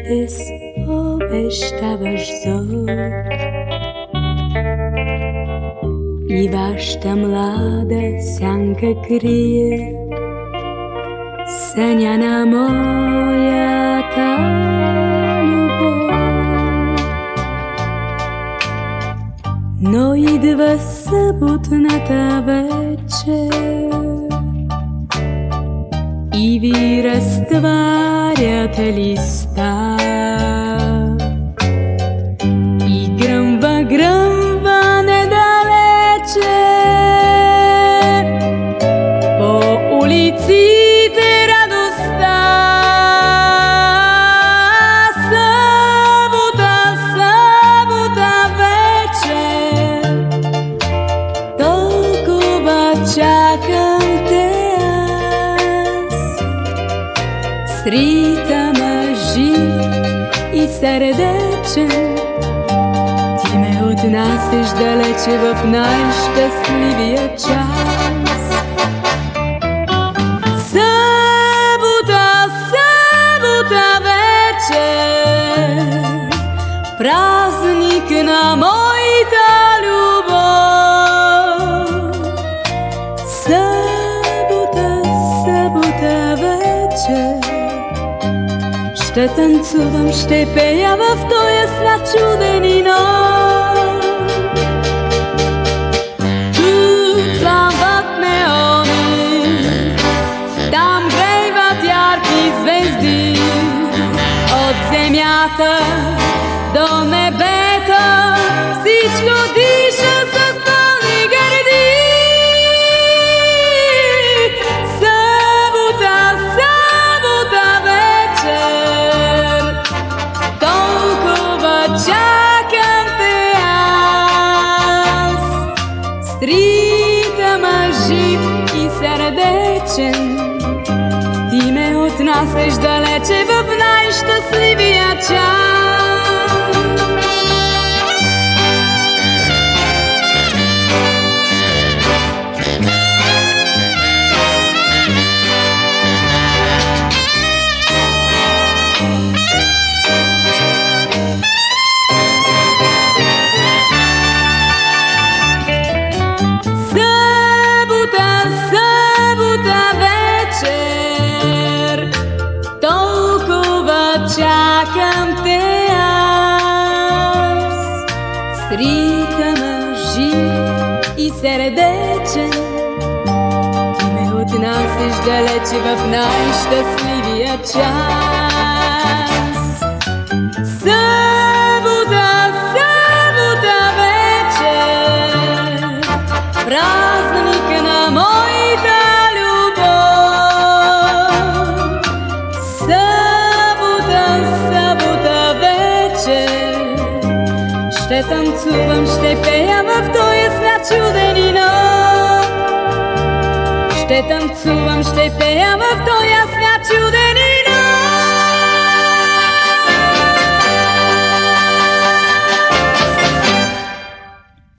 Ty obeštávaš zor i vaša mlada sjanka krije sanjana moja ta ljubov. No idva sabutnata večer i vi rastvarjate lista. I grmva nedaleče po ulici te radosta. Sabota večer, toliko čakam te. Sritama živ i srdečen, ti me odnaseš daleče v najšťastlivija čas. Sabota večer, praznik na moj ta ljubov. Sabota večer, ще танцувам, ще пея в тоя свят чуден нощ. Тут пламват неони, там грейват ярки звезди. От земята до небето всичко диша с пълни гърди. Sabota вечер, чакам те аз. Стритама жив и сърдечен, ти ме отнасяш далече в най-щастливия час. Чакам те аз. Сритама жив и сърдечен, ти ме отнасяш далече в най-щастливия час. Sabota вечер, празник на моята ще танцувам, ще пея в тоя свят чуден нощ. Ще танцувам, ще пея в тоя свят чуден.